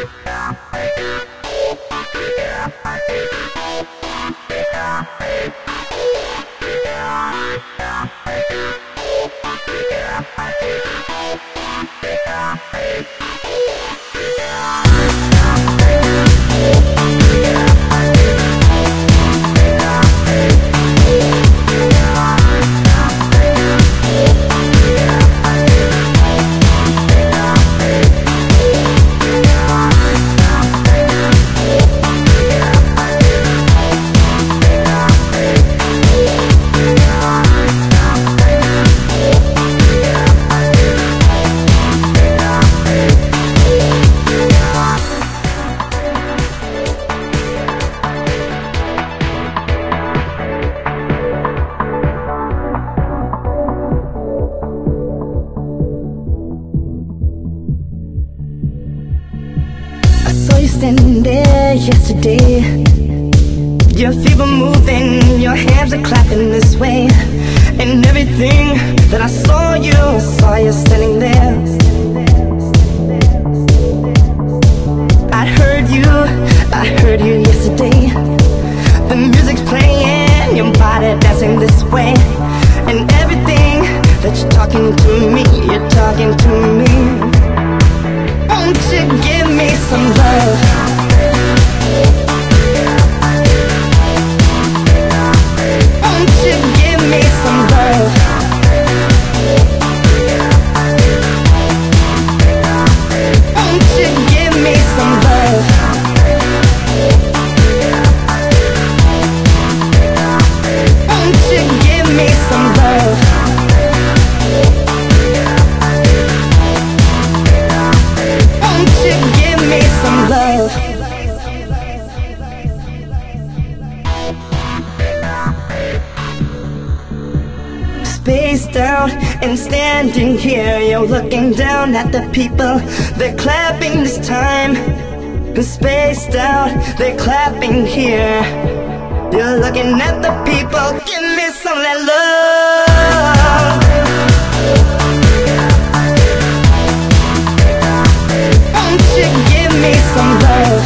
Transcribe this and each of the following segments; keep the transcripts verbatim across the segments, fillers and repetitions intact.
Standing there yesterday, your feet were moving, your hands are clapping this way, and everything that I saw you, I saw you standing there. I heard you, I heard you yesterday. The music's playing, your body dancing this way, and everything that you're talking to me, you're talking to me. Won't you give me some love? Won't you give me some love? Won't you give me some love? Won't you give me some love? Give me some love. Spaced out and standing here, you're looking down at the people. They're clapping this time. Spaced out, they're clapping here. You're looking at the people. Give me some of that love. Won't you give me some love?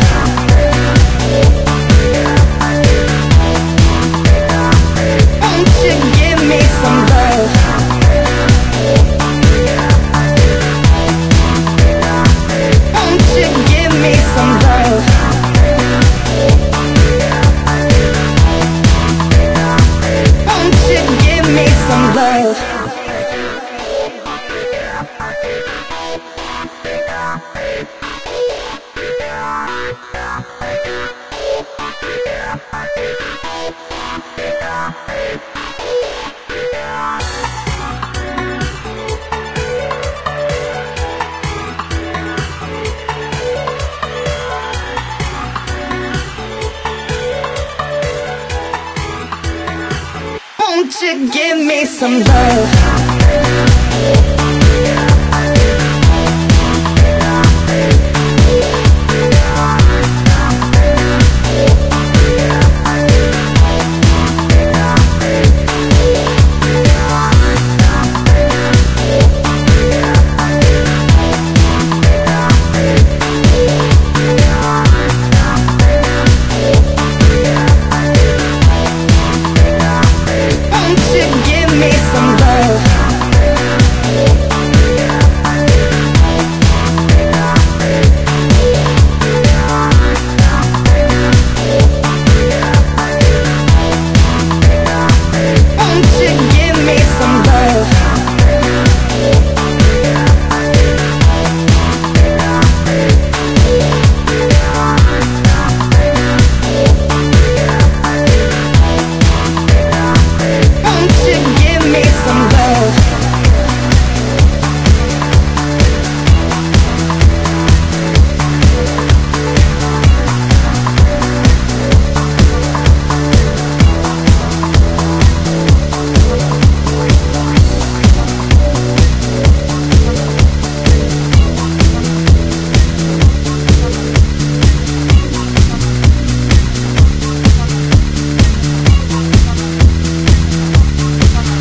Won't you give me some love? Won't you give me some love? Won't you give me some love? Won't you give me some love?